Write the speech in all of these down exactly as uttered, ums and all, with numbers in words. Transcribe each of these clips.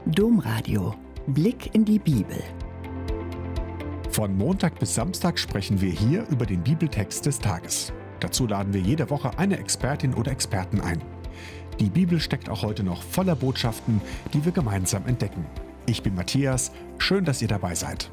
Domradio. Blick in die Bibel. Von Montag bis Samstag sprechen wir hier über den Bibeltext des Tages. Dazu laden wir jede Woche eine Expertin oder Experten ein. Die Bibel steckt auch heute noch voller Botschaften, die wir gemeinsam entdecken. Ich bin Matthias, schön, dass ihr dabei seid.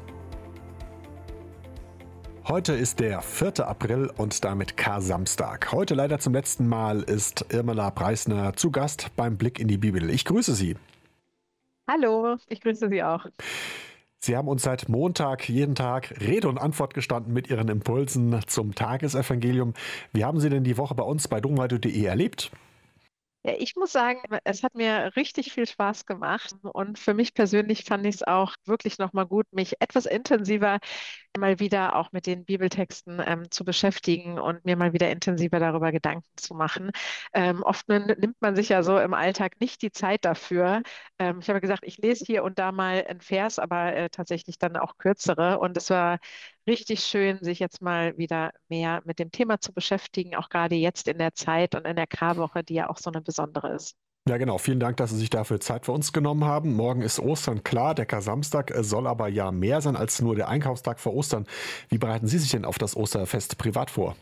Heute ist der vierte April und damit Kar-Samstag. Heute leider zum letzten Mal ist Irmela Preisner zu Gast beim Blick in die Bibel. Ich grüße Sie. Hallo, ich grüße Sie auch. Sie haben uns seit Montag jeden Tag Rede und Antwort gestanden mit Ihren Impulsen zum Tagesevangelium. Wie haben Sie denn die Woche bei uns bei domradio punkt de erlebt? Ja, ich muss sagen, es hat mir richtig viel Spaß gemacht und für mich persönlich fand ich es auch wirklich nochmal gut, mich etwas intensiver mal wieder auch mit den Bibeltexten ähm, zu beschäftigen und mir mal wieder intensiver darüber Gedanken zu machen. Ähm, oft n- nimmt man sich ja so im Alltag nicht die Zeit dafür. Ähm, ich habe gesagt, ich lese hier und da mal einen Vers, aber äh, tatsächlich dann auch kürzere. Und es war richtig schön, sich jetzt mal wieder mehr mit dem Thema zu beschäftigen, auch gerade jetzt in der Zeit und in der Karwoche, die ja auch so eine besondere ist. Ja, genau. Vielen Dank, dass Sie sich dafür Zeit für uns genommen haben. Morgen ist Ostern, klar. Der Kar-Samstag äh, soll aber ja mehr sein als nur der Einkaufstag vor Ostern. Wie bereiten Sie sich denn auf das Osterfest privat vor?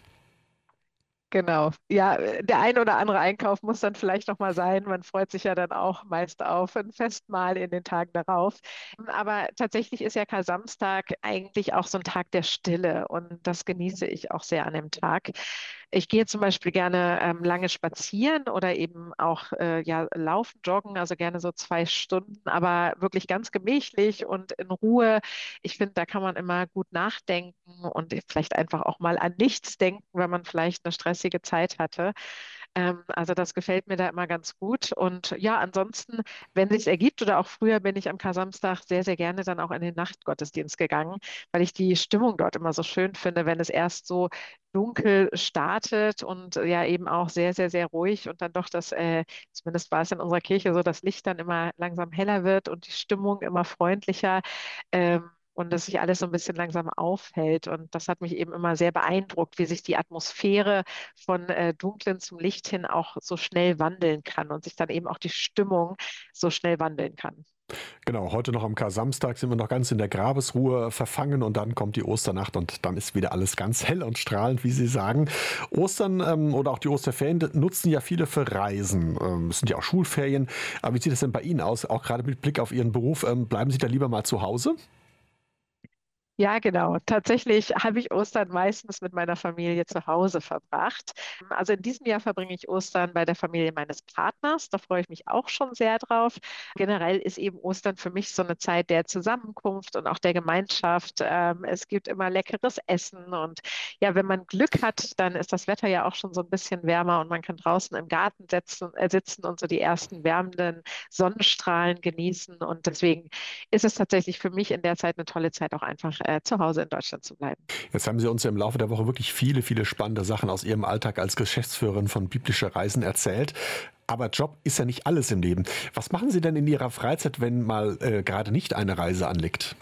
Genau. Ja, äh, der ein oder andere Einkauf muss dann vielleicht noch mal sein. Man freut sich ja dann auch meist auf ein Festmahl in den Tagen darauf. Aber tatsächlich ist ja Kar-Samstag eigentlich auch so ein Tag der Stille und das genieße ich auch sehr an dem Tag. Ich gehe zum Beispiel gerne ähm, lange spazieren oder eben auch äh, ja, laufen, joggen, also gerne so zwei Stunden, aber wirklich ganz gemächlich und in Ruhe. Ich finde, da kann man immer gut nachdenken und vielleicht einfach auch mal an nichts denken, wenn man vielleicht eine stressige Zeit hatte. Ähm, also das gefällt mir da immer ganz gut. Und ja, ansonsten, wenn sich ergibt oder auch früher bin ich am Kar-Samstag sehr, sehr gerne dann auch in den Nachtgottesdienst gegangen, weil ich die Stimmung dort immer so schön finde, wenn es erst so dunkel startet und äh, ja eben auch sehr, sehr, sehr ruhig und dann doch das, äh, zumindest war es in unserer Kirche so, das Licht dann immer langsam heller wird und die Stimmung immer freundlicher. Ähm, und dass sich alles so ein bisschen langsam aufhält. Und das hat mich eben immer sehr beeindruckt, wie sich die Atmosphäre von äh, Dunklen zum Licht hin auch so schnell wandeln kann und sich dann eben auch die Stimmung so schnell wandeln kann. Genau, heute noch am Kar-Samstag sind wir noch ganz in der Grabesruhe verfangen und dann kommt die Osternacht und dann ist wieder alles ganz hell und strahlend, wie Sie sagen. Ostern ähm, oder auch die Osterferien nutzen ja viele für Reisen. Ähm, es sind ja auch Schulferien. Aber wie sieht es denn bei Ihnen aus, auch gerade mit Blick auf Ihren Beruf? Ähm, bleiben Sie da lieber mal zu Hause? Ja, genau. Tatsächlich habe ich Ostern meistens mit meiner Familie zu Hause verbracht. Also in diesem Jahr verbringe ich Ostern bei der Familie meines Partners. Da freue ich mich auch schon sehr drauf. Generell ist eben Ostern für mich so eine Zeit der Zusammenkunft und auch der Gemeinschaft. Ähm, es gibt immer leckeres Essen und ja, wenn man Glück hat, dann ist das Wetter ja auch schon so ein bisschen wärmer und man kann draußen im Garten sitzen, äh, sitzen und so die ersten wärmenden Sonnenstrahlen genießen. Und deswegen ist es tatsächlich für mich in der Zeit eine tolle Zeit, auch einfach äh, zu Hause in Deutschland zu bleiben. Jetzt haben Sie uns ja im Laufe der Woche wirklich viele, viele spannende Sachen aus Ihrem Alltag als Geschäftsführerin von Biblische Reisen erzählt. Aber Job ist ja nicht alles im Leben. Was machen Sie denn in Ihrer Freizeit, wenn mal äh, gerade nicht eine Reise anliegt?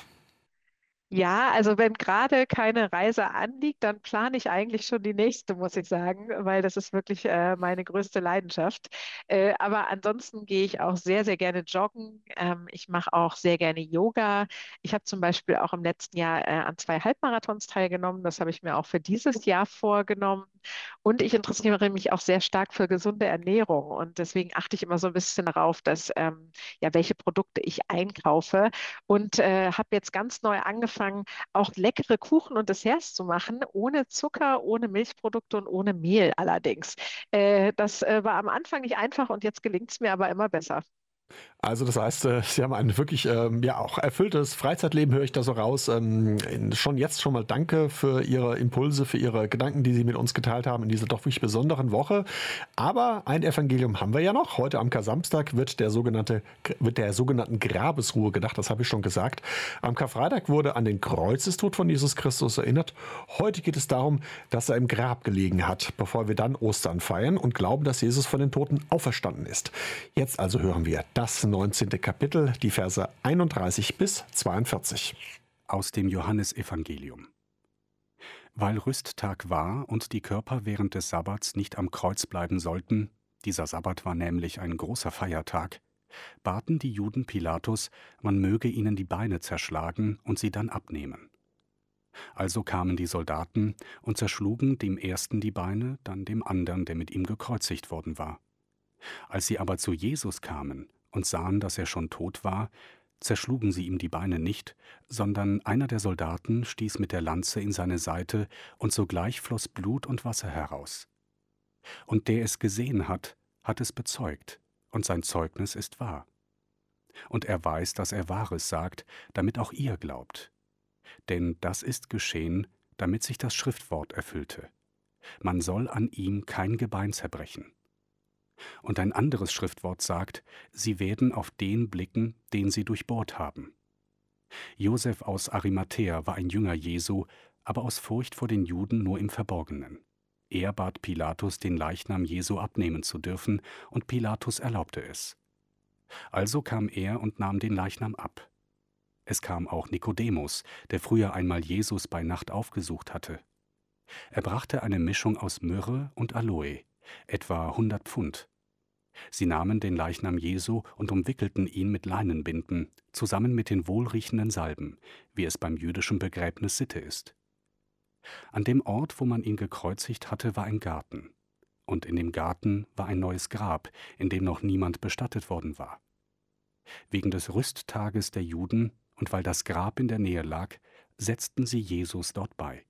Ja, also wenn gerade keine Reise anliegt, dann plane ich eigentlich schon die nächste, muss ich sagen, weil das ist wirklich äh, meine größte Leidenschaft. Äh, aber ansonsten gehe ich auch sehr, sehr gerne joggen. Ähm, ich mache auch sehr gerne Yoga. Ich habe zum Beispiel auch im letzten Jahr äh, an zwei Halbmarathons teilgenommen. Das habe ich mir auch für dieses Jahr vorgenommen. Und ich interessiere mich auch sehr stark für gesunde Ernährung. Und deswegen achte ich immer so ein bisschen darauf, dass ähm, ja, welche Produkte ich einkaufe und äh, habe jetzt ganz neu angefangen, auch leckere Kuchen und Desserts zu machen, ohne Zucker, ohne Milchprodukte und ohne Mehl allerdings. Äh, das äh, war am Anfang nicht einfach und jetzt gelingt es mir aber immer besser. Also das heißt, äh, Sie haben ein wirklich ähm, ja auch erfülltes Freizeitleben, höre ich da so raus. Ähm, in- schon jetzt schon mal danke für Ihre Impulse, für Ihre Gedanken, die Sie mit uns geteilt haben in dieser doch wirklich besonderen Woche. Aber ein Evangelium haben wir ja noch. Heute am Kar-Samstag wird der sogenannte wird der sogenannten Grabesruhe gedacht. Das habe ich schon gesagt. Am Karfreitag wurde an den Kreuzestod von Jesus Christus erinnert. Heute geht es darum, dass er im Grab gelegen hat, bevor wir dann Ostern feiern und glauben, dass Jesus von den Toten auferstanden ist. Jetzt also hören wir das neunzehnte Kapitel, die Verse einunddreißig bis zweiundvierzig. Aus dem Johannesevangelium. Weil Rüsttag war und die Körper während des Sabbats nicht am Kreuz bleiben sollten, dieser Sabbat war nämlich ein großer Feiertag, baten die Juden Pilatus, man möge ihnen die Beine zerschlagen und sie dann abnehmen. Also kamen die Soldaten und zerschlugen dem ersten die Beine, dann dem anderen, der mit ihm gekreuzigt worden war. Als sie aber zu Jesus kamen und sahen, dass er schon tot war, zerschlugen sie ihm die Beine nicht, sondern einer der Soldaten stieß mit der Lanze in seine Seite, und sogleich floss Blut und Wasser heraus. Und der es gesehen hat, hat es bezeugt, und sein Zeugnis ist wahr. Und er weiß, dass er Wahres sagt, damit auch ihr glaubt. Denn das ist geschehen, damit sich das Schriftwort erfüllte. Man soll an ihm kein Gebein zerbrechen. Und ein anderes Schriftwort sagt, sie werden auf den blicken, den sie durchbohrt haben. Josef aus Arimathäa war ein Jünger Jesu, aber aus Furcht vor den Juden nur im Verborgenen. Er bat Pilatus, den Leichnam Jesu abnehmen zu dürfen, und Pilatus erlaubte es. Also kam er und nahm den Leichnam ab. Es kam auch Nikodemus, der früher einmal Jesus bei Nacht aufgesucht hatte. Er brachte eine Mischung aus Myrrhe und Aloe, etwa hundert Pfund. Sie nahmen den Leichnam Jesu und umwickelten ihn mit Leinenbinden, zusammen mit den wohlriechenden Salben, wie es beim jüdischen Begräbnis Sitte ist. An dem Ort, wo man ihn gekreuzigt hatte, war ein Garten. Und in dem Garten war ein neues Grab, in dem noch niemand bestattet worden war. Wegen des Rüsttages der Juden und weil das Grab in der Nähe lag, setzten sie Jesus dort bei.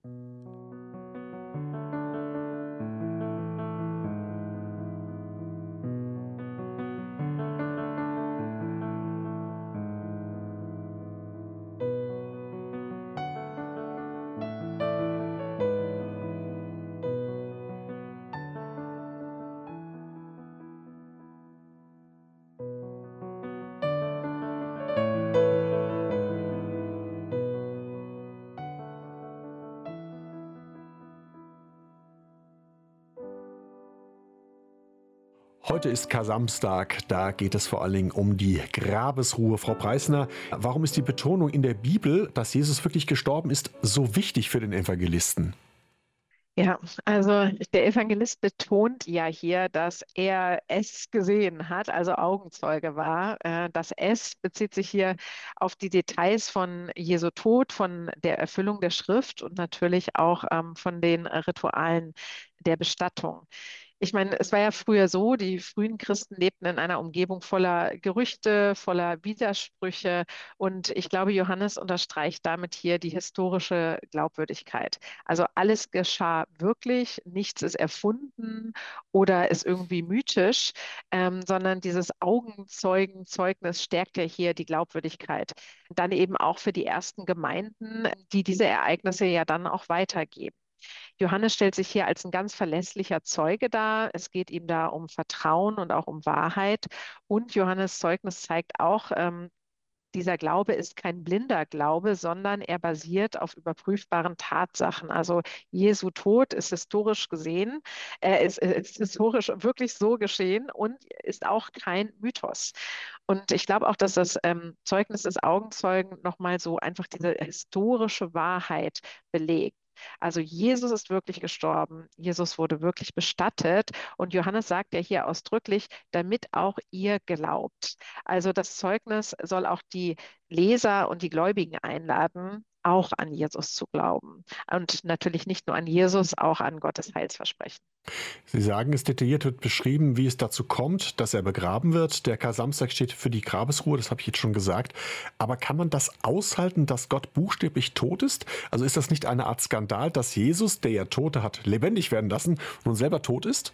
Heute ist Kar-Samstag, da geht es vor allen Dingen um die Grabesruhe. Frau Preissner, warum ist die Betonung in der Bibel, dass Jesus wirklich gestorben ist, so wichtig für den Evangelisten? Ja, also der Evangelist betont ja hier, dass er es gesehen hat, also Augenzeuge war. Äh, Das Es bezieht sich hier auf die Details von Jesu Tod, von der Erfüllung der Schrift und natürlich auch ähm, von den Ritualen der Bestattung. Ich meine, es war ja früher so, die frühen Christen lebten in einer Umgebung voller Gerüchte, voller Widersprüche. Und ich glaube, Johannes unterstreicht damit hier die historische Glaubwürdigkeit. Also alles geschah wirklich, nichts ist erfunden oder ist irgendwie mythisch, ähm, sondern dieses Augenzeugenzeugnis stärkt ja hier die Glaubwürdigkeit. Dann eben auch für die ersten Gemeinden, die diese Ereignisse ja dann auch weitergeben. Johannes stellt sich hier als ein ganz verlässlicher Zeuge dar. Es geht ihm da um Vertrauen und auch um Wahrheit. Und Johannes Zeugnis zeigt auch, ähm, dieser Glaube ist kein blinder Glaube, sondern er basiert auf überprüfbaren Tatsachen. Also Jesu Tod ist historisch gesehen, äh, ist, ist historisch wirklich so geschehen und ist auch kein Mythos. Und ich glaube auch, dass das ähm, Zeugnis des Augenzeugen nochmal so einfach diese historische Wahrheit belegt. Also Jesus ist wirklich gestorben, Jesus wurde wirklich bestattet und Johannes sagt ja hier ausdrücklich, damit auch ihr glaubt. Also das Zeugnis soll auch die Leser und die Gläubigen einladen, auch an Jesus zu glauben. Und natürlich nicht nur an Jesus, auch an Gottes Heilsversprechen. Sie sagen, es detailliert wird beschrieben, wie es dazu kommt, dass er begraben wird. Der Kar-Samstag steht für die Grabesruhe, das habe ich jetzt schon gesagt. Aber kann man das aushalten, dass Gott buchstäblich tot ist? Also ist das nicht eine Art Skandal, dass Jesus, der ja Tote hat lebendig werden lassen, nun selber tot ist?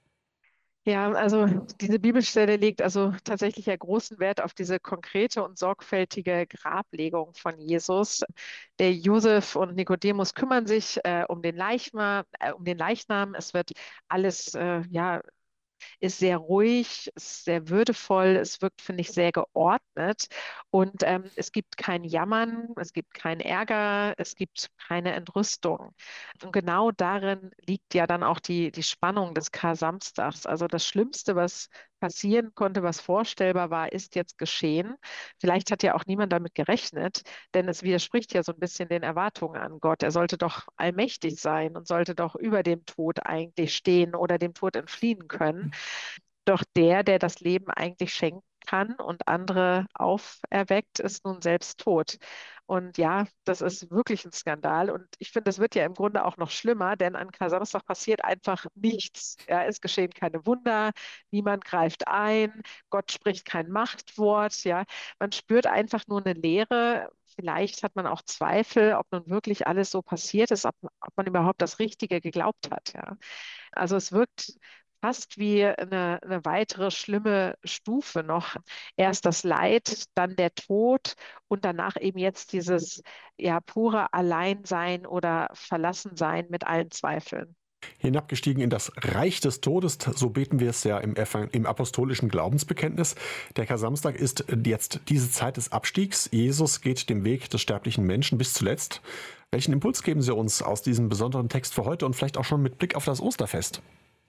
Ja, also diese Bibelstelle legt also tatsächlich ja großen Wert auf diese konkrete und sorgfältige Grablegung von Jesus. Der Josef und Nikodemus kümmern sich äh, um den Leichnam, äh, um den Leichnam. Es wird alles äh, ja ist sehr ruhig, ist sehr würdevoll, es wirkt, finde ich, sehr geordnet und ähm, es gibt kein Jammern, es gibt keinen Ärger, es gibt keine Entrüstung. Und genau darin liegt ja dann auch die, die Spannung des Kar-Samstags. Also das Schlimmste, was passieren konnte, was vorstellbar war, ist jetzt geschehen. Vielleicht hat ja auch niemand damit gerechnet, denn es widerspricht ja so ein bisschen den Erwartungen an Gott. Er sollte doch allmächtig sein und sollte doch über dem Tod eigentlich stehen oder dem Tod entfliehen können. Doch der, der das Leben eigentlich schenkt, kann und andere auferweckt, ist nun selbst tot. Und ja, das ist wirklich ein Skandal. Und ich finde, das wird ja im Grunde auch noch schlimmer, denn an Kar-Samstag passiert einfach nichts. Ja, es geschehen keine Wunder, niemand greift ein, Gott spricht kein Machtwort. Ja, man spürt einfach nur eine Leere. Vielleicht hat man auch Zweifel, ob nun wirklich alles so passiert ist, ob, ob man überhaupt das Richtige geglaubt hat. Ja. Also es wirkt fast wie eine, eine weitere schlimme Stufe noch. Erst das Leid, dann der Tod und danach eben jetzt dieses ja pure Alleinsein oder Verlassensein mit allen Zweifeln. Hinabgestiegen in das Reich des Todes, so beten wir es ja im, im apostolischen Glaubensbekenntnis. Der Kar-Samstag ist jetzt diese Zeit des Abstiegs. Jesus geht den Weg des sterblichen Menschen bis zuletzt. Welchen Impuls geben Sie uns aus diesem besonderen Text für heute und vielleicht auch schon mit Blick auf das Osterfest?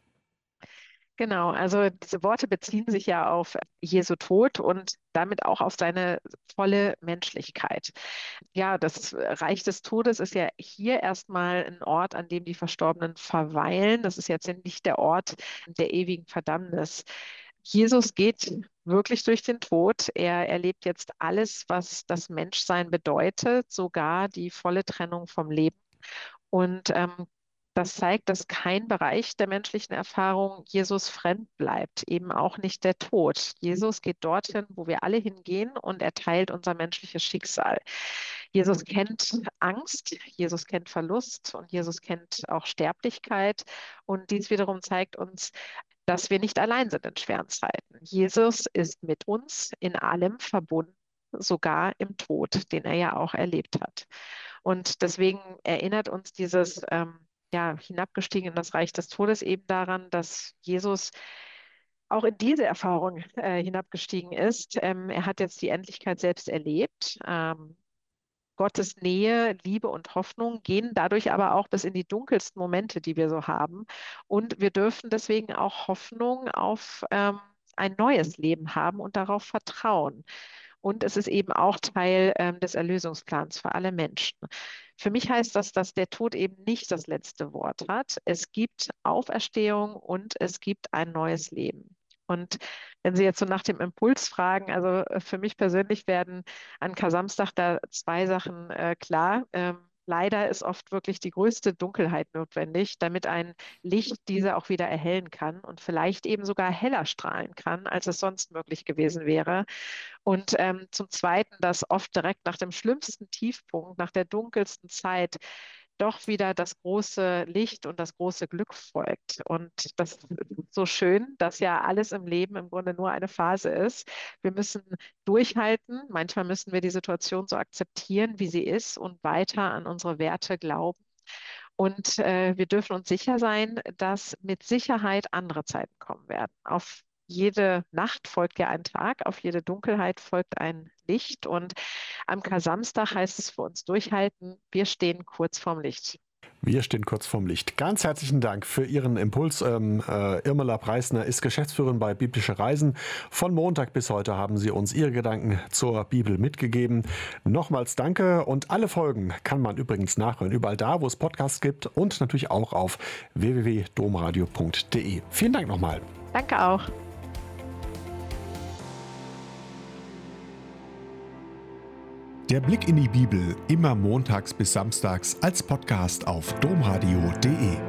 Genau, also diese Worte beziehen sich ja auf Jesu Tod und damit auch auf seine volle Menschlichkeit. Ja, das Reich des Todes ist ja hier erstmal ein Ort, an dem die Verstorbenen verweilen. Das ist jetzt nicht der Ort der ewigen Verdammnis. Jesus geht wirklich durch den Tod. Er erlebt jetzt alles, was das Menschsein bedeutet, sogar die volle Trennung vom Leben. Und ähm, das zeigt, dass kein Bereich der menschlichen Erfahrung Jesus fremd bleibt, eben auch nicht der Tod. Jesus geht dorthin, wo wir alle hingehen und er teilt unser menschliches Schicksal. Jesus kennt Angst, Jesus kennt Verlust und Jesus kennt auch Sterblichkeit. Und dies wiederum zeigt uns, dass wir nicht allein sind in schweren Zeiten. Jesus ist mit uns in allem verbunden, sogar im Tod, den er ja auch erlebt hat. Und deswegen erinnert uns dieses ähm, ja, hinabgestiegen in das Reich des Todes eben daran, dass Jesus auch in diese Erfahrung äh, hinabgestiegen ist. Ähm, er hat jetzt die Endlichkeit selbst erlebt. Ähm, Gottes Nähe, Liebe und Hoffnung gehen dadurch aber auch bis in die dunkelsten Momente, die wir so haben. Und wir dürfen deswegen auch Hoffnung auf ähm, ein neues Leben haben und darauf vertrauen. Und es ist eben auch Teil ähm, des Erlösungsplans für alle Menschen. Für mich heißt das, dass der Tod eben nicht das letzte Wort hat. Es gibt Auferstehung und es gibt ein neues Leben. Und wenn Sie jetzt so nach dem Impuls fragen, also für mich persönlich werden an Kar-Samstag da zwei Sachen äh, klar. Ähm, leider ist oft wirklich die größte Dunkelheit notwendig, damit ein Licht diese auch wieder erhellen kann und vielleicht eben sogar heller strahlen kann, als es sonst möglich gewesen wäre. Und ähm, zum Zweiten, dass oft direkt nach dem schlimmsten Tiefpunkt, nach der dunkelsten Zeit, doch wieder das große Licht und das große Glück folgt. Und das ist so schön, dass ja alles im Leben im Grunde nur eine Phase ist. Wir müssen durchhalten. Manchmal müssen wir die Situation so akzeptieren, wie sie ist und weiter an unsere Werte glauben. Und äh, wir dürfen uns sicher sein, dass mit Sicherheit andere Zeiten kommen werden. Auf jede Nacht folgt ja ein Tag, auf jede Dunkelheit folgt ein Licht. Und am Kar-Samstag heißt es für uns durchhalten, wir stehen kurz vorm Licht. Wir stehen kurz vorm Licht. Ganz herzlichen Dank für Ihren Impuls. Ähm, äh, Irmela Preisner ist Geschäftsführerin bei Biblische Reisen. Von Montag bis heute haben Sie uns Ihre Gedanken zur Bibel mitgegeben. Nochmals danke und alle Folgen kann man übrigens nachhören, überall da, wo es Podcasts gibt und natürlich auch auf w w w punkt domradio punkt d e. Vielen Dank nochmal. Danke auch. Der Blick in die Bibel immer montags bis samstags als Podcast auf domradio punkt d e.